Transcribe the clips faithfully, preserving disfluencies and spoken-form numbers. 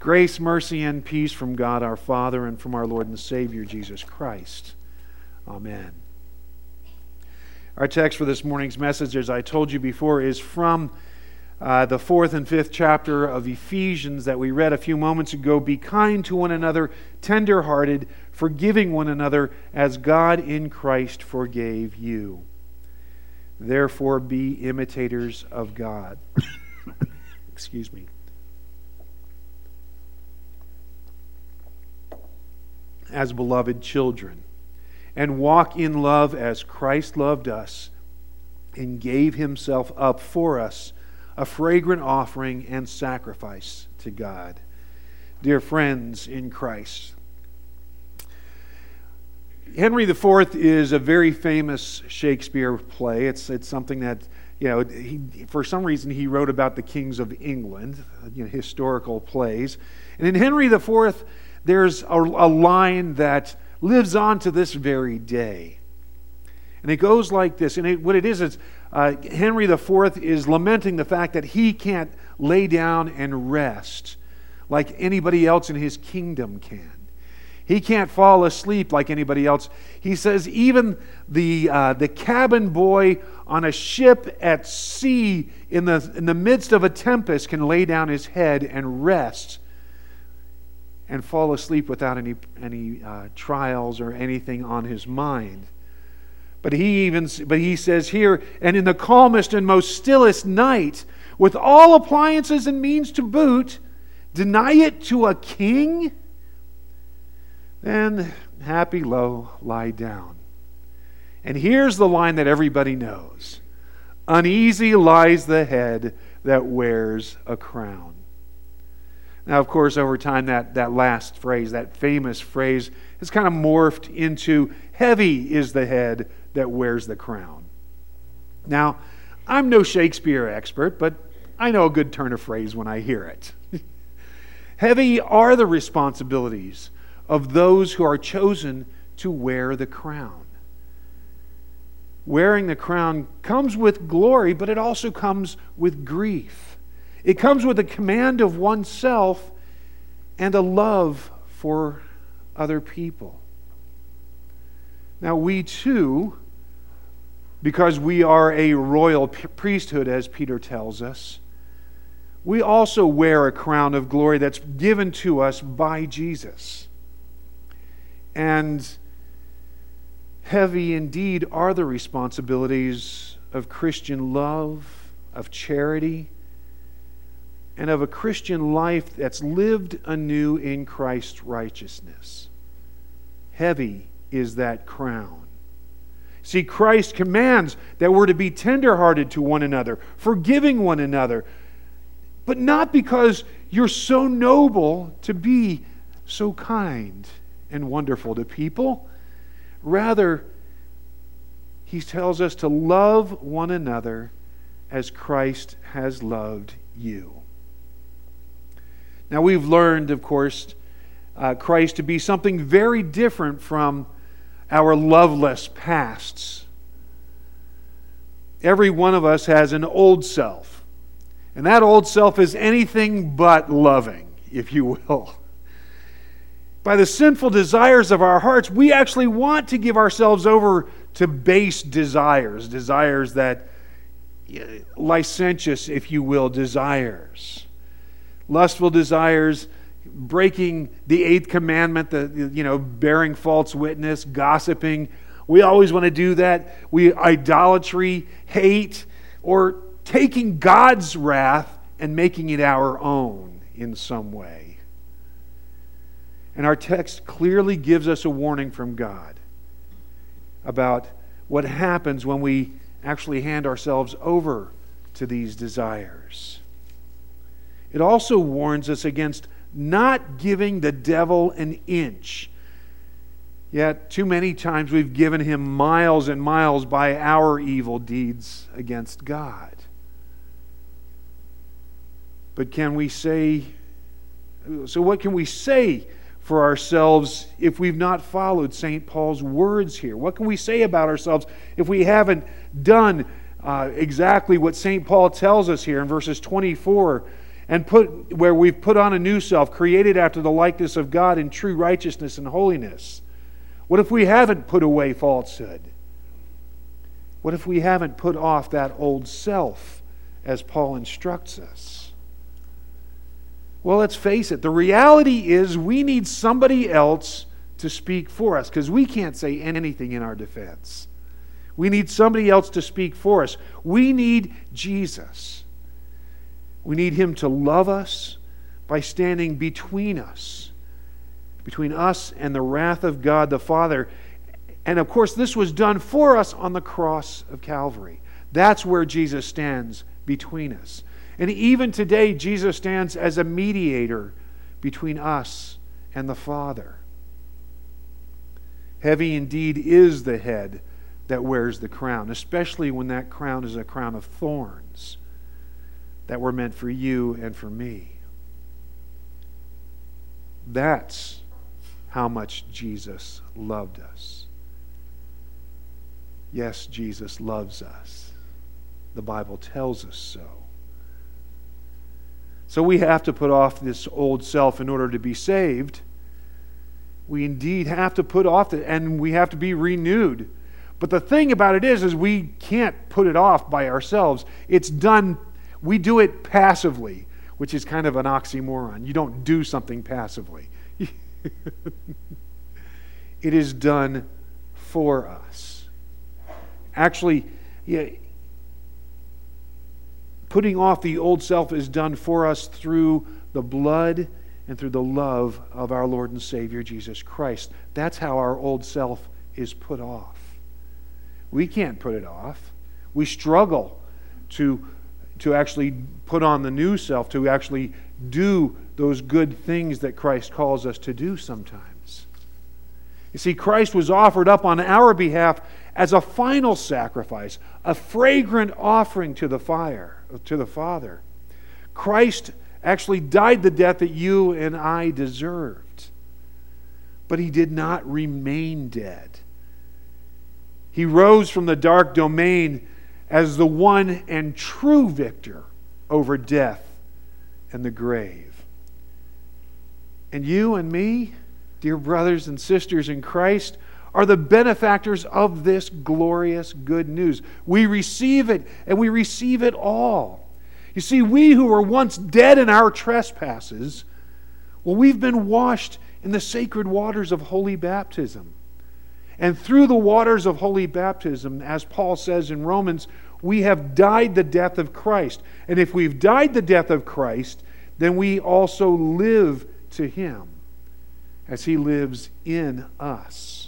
Grace, mercy, and peace from God our Father and from our Lord and Savior Jesus Christ. Amen. Our text for this morning's message, as I told you before, is from uh, the fourth and fifth chapter of Ephesians that we read a few moments ago. Be kind to one another, tender-hearted, forgiving one another as God in Christ forgave you. Therefore be imitators of God. Excuse me. As beloved children, and walk in love as Christ loved us and gave himself up for us, a fragrant offering and sacrifice to God. Dear friends in Christ, Henry the Fourth is a very famous Shakespeare play. It's it's something that, you know, he, for some reason he wrote about the kings of England, you know, historical plays. And in Henry the Fourth, there's a, a line that lives on to this very day. And it goes like this. And it, what it is is uh, Henry the Fourth is lamenting the fact that he can't lay down and rest like anybody else in his kingdom can. He can't fall asleep like anybody else. He says even the uh, the cabin boy on a ship at sea in the in the midst of a tempest can lay down his head and rest and fall asleep without any any uh, trials or anything on his mind. But he even but he says here, and in the calmest and most stillest night, with all appliances and means to boot, deny it to a king? Then happy low, lie down. And here's the line that everybody knows. Uneasy lies the head that wears a crown. Now, of course, over time, that, that last phrase, that famous phrase, has kind of morphed into heavy is the head that wears the crown. Now, I'm no Shakespeare expert, but I know a good turn of phrase when I hear it. Heavy are the responsibilities of those who are chosen to wear the crown. Wearing the crown comes with glory, but it also comes with grief. It comes with a command of oneself and a love for other people. Now we too, because we are a royal priesthood, as Peter tells us, we also wear a crown of glory that's given to us by Jesus. And heavy indeed are the responsibilities of Christian love, of charity, and of a Christian life that's lived anew in Christ's righteousness. Heavy is that crown. See, Christ commands that we're to be tenderhearted to one another, forgiving one another, but not because you're so noble to be so kind and wonderful to people. Rather, he tells us to love one another as Christ has loved you. Now, we've learned, of course, uh, Christ to be something very different from our loveless pasts. Every one of us has an old self, and that old self is anything but loving, if you will. By the sinful desires of our hearts, we actually want to give ourselves over to base desires, desires that, licentious, if you will, desires. Lustful desires, breaking the eighth commandment, the you know, bearing false witness, gossiping. We always want to do that. We idolatry, hate, or taking God's wrath and making it our own in some way. And our text clearly gives us a warning from God about what happens when we actually hand ourselves over to these desires. It also warns us against not giving the devil an inch. Yet, too many times we've given him miles and miles by our evil deeds against God. But can we say, so what can we say for ourselves if we've not followed Saint Paul's words here? What can we say about ourselves if we haven't done uh, exactly what Saint Paul tells us here in verses twenty-four and put where we've put on a new self, created after the likeness of God in true righteousness and holiness? What if we haven't put away falsehood? What if we haven't put off that old self, as Paul instructs us? Well, let's face it. The reality is we need somebody else to speak for us, because we can't say anything in our defense. We need somebody else to speak for us. We need Jesus. We need Him to love us by standing between us, between us and the wrath of God the Father. And of course, this was done for us on the cross of Calvary. That's where Jesus stands between us. And even today, Jesus stands as a mediator between us and the Father. Heavy indeed is the head that wears the crown, especially when that crown is a crown of thorns that were meant for you and for me. That's how much Jesus loved us. Yes, Jesus loves us. The Bible tells us so. So we have to put off this old self in order to be saved. We indeed have to put off it, and we have to be renewed. But the thing about it is, is we can't put it off by ourselves. It's done, we do it passively, which is kind of an oxymoron. You don't do something passively. It is done for us. Actually, yeah, putting off the old self is done for us through the blood and through the love of our Lord and Savior Jesus Christ. That's how our old self is put off. We can't put it off. We struggle to, to actually put on the new self, to actually do those good things that Christ calls us to do sometimes. You see, Christ was offered up on our behalf as a final sacrifice, a fragrant offering to the fire, to the Father. Christ actually died the death that you and I deserved. But He did not remain dead. He rose from the dark domain as the one and true victor over death and the grave. And you and me, dear brothers and sisters in Christ, are the benefactors of this glorious good news. We receive it, and we receive it all. You see, we who were once dead in our trespasses, well, we've been washed in the sacred waters of holy baptism. And through the waters of holy baptism, as Paul says in Romans, we have died the death of Christ. And if we've died the death of Christ, then we also live to Him as He lives in us.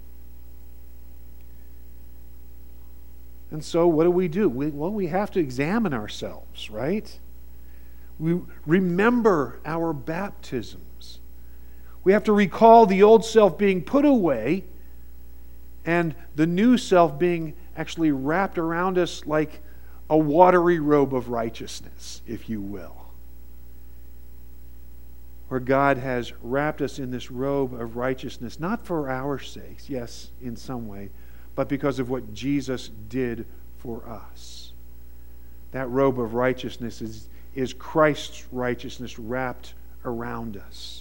And so what do we do? We, well, we have to examine ourselves, right? We remember our baptisms. We have to recall the old self being put away and the new self being actually wrapped around us like a watery robe of righteousness, if you will. Where God has wrapped us in this robe of righteousness, not for our sakes, yes, in some way, but because of what Jesus did for us. That robe of righteousness is, is Christ's righteousness wrapped around us.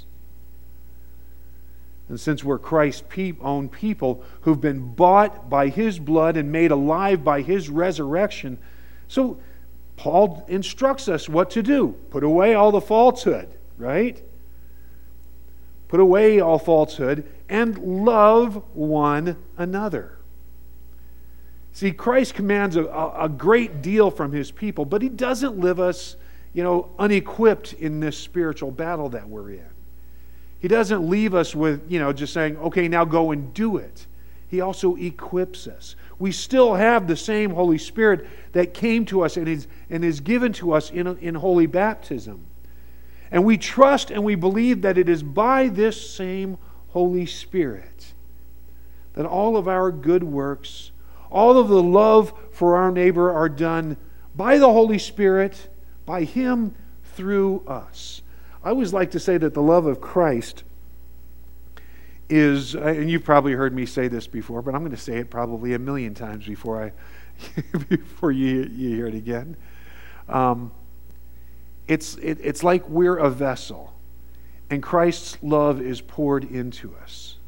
And since we're Christ's own people who've been bought by His blood and made alive by His resurrection, so Paul instructs us what to do. Put away all the falsehood, right? Put away all falsehood and love one another. See, Christ commands a, a great deal from His people, but He doesn't leave us, you know, unequipped in this spiritual battle that we're in. He doesn't leave us with, you know, just saying, okay, now go and do it. He also equips us. We still have the same Holy Spirit that came to us and is, and is given to us in, in holy baptism. And we trust and we believe that it is by this same Holy Spirit that all of our good works, all of the love for our neighbor are done by the Holy Spirit, by Him through us. I always like to say that the love of Christ is, and you've probably heard me say this before, but I'm going to say it probably a million times before I, before you, you hear it again. Um, It's, it, it's like we're a vessel, and Christ's love is poured into us.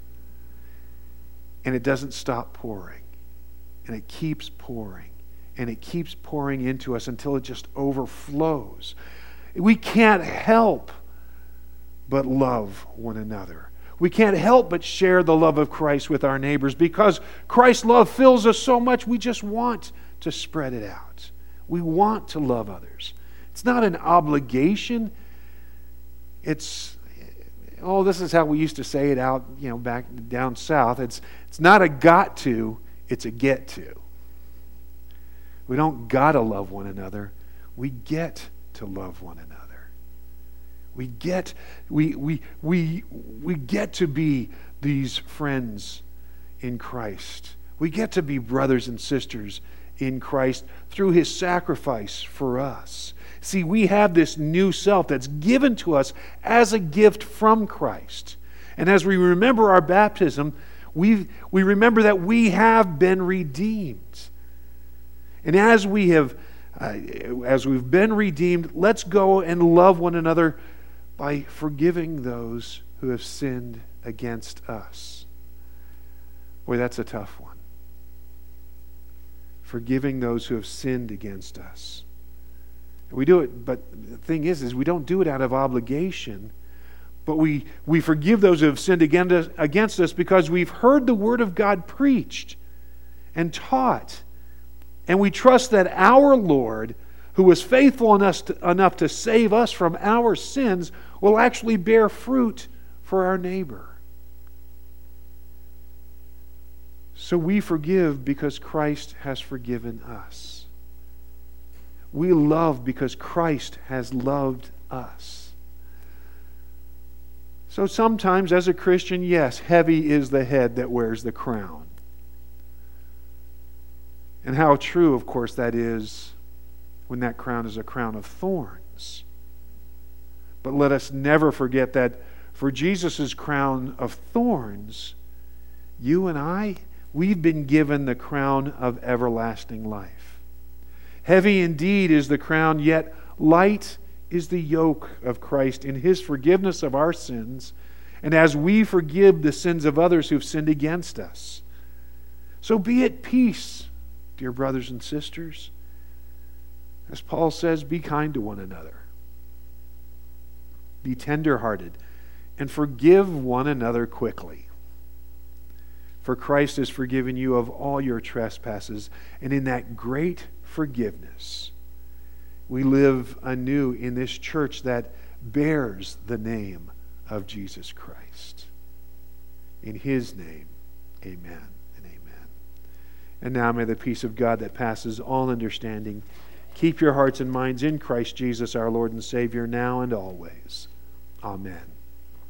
And it doesn't stop pouring. And it keeps pouring. And it keeps pouring into us until it just overflows. We can't help but love one another. We can't help but share the love of Christ with our neighbors because Christ's love fills us so much we just want to spread it out. We want to love others. It's not an obligation. It's, oh, this is how we used to say it out, you know, back down south. It's, it's not a got to, it's a get to. We don't gotta love one another. We get to love one another. We get we we we we get to be these friends in Christ. We get to be brothers and sisters in Christ through His sacrifice for us. See, we have this new self that's given to us as a gift from Christ. And as we remember our baptism, we we remember that we have been redeemed. And as we have uh, as we've been redeemed, let's go and love one another by forgiving those who have sinned against us. Boy, that's a tough one. Forgiving those who have sinned against us. We do it, but the thing is, is we don't do it out of obligation, but we, we forgive those who have sinned against us, against us because we've heard the Word of God preached and taught. And we trust that our Lord, who was faithful enough to, enough to save us from our sins, will actually bear fruit for our neighbor. So we forgive because Christ has forgiven us. We love because Christ has loved us. So sometimes as a Christian, yes, heavy is the head that wears the crown. And how true, of course, that is when that crown is a crown of thorns. But let us never forget that for Jesus' crown of thorns, you and I, we've been given the crown of everlasting life. Heavy indeed is the crown, yet light is the yoke of Christ in His forgiveness of our sins, and as we forgive the sins of others who've sinned against us. So be at peace, dear brothers and sisters. As Paul says, be kind to one another. Be tender-hearted and forgive one another quickly. For Christ has forgiven you of all your trespasses, and in that great forgiveness, we live anew in this church that bears the name of Jesus Christ. In His name, amen and amen. And now may the peace of God that passes all understanding keep your hearts and minds in Christ Jesus our Lord and Savior now and always. Amen.